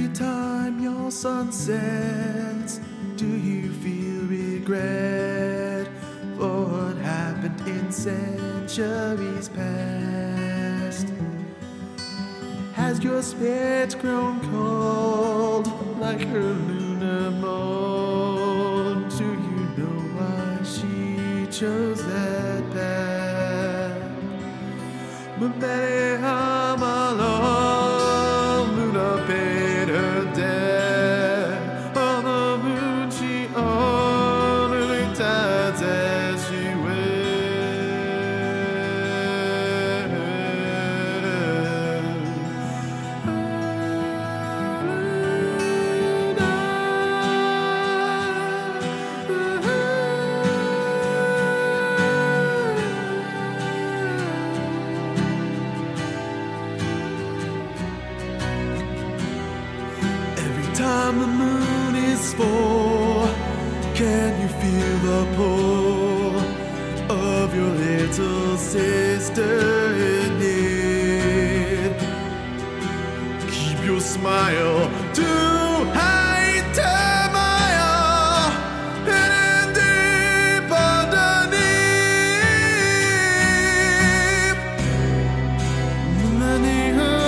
time your sun sets, do you feel regret for what happened in centuries past? Has your spirit grown cold like her lunar moon? Do you know why she chose that path? But many I'm alone. Luna paid her debt on the moon she owned, turning tides as she went. Time the moon is full, can you feel the pull of your little sister in need? Keep your smile to hide turmoil hidden deep underneath. Many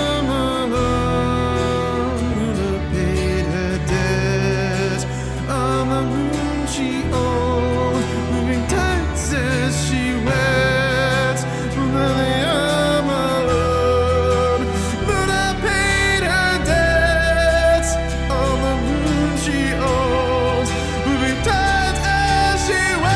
she owned, moving tights as she went. Many I'm alone, but I paid her debts on the moon she owned, moving tights as she went.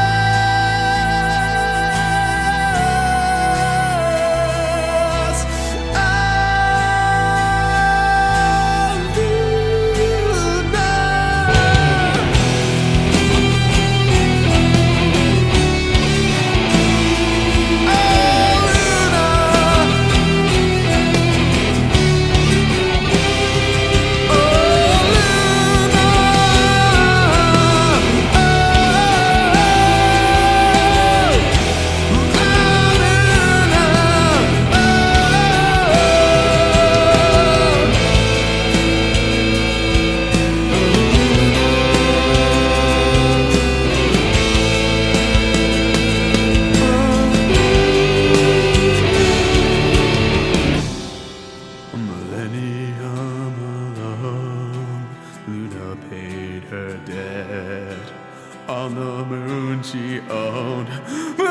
Millennium alone, Luna paid her debt on the moon she owned.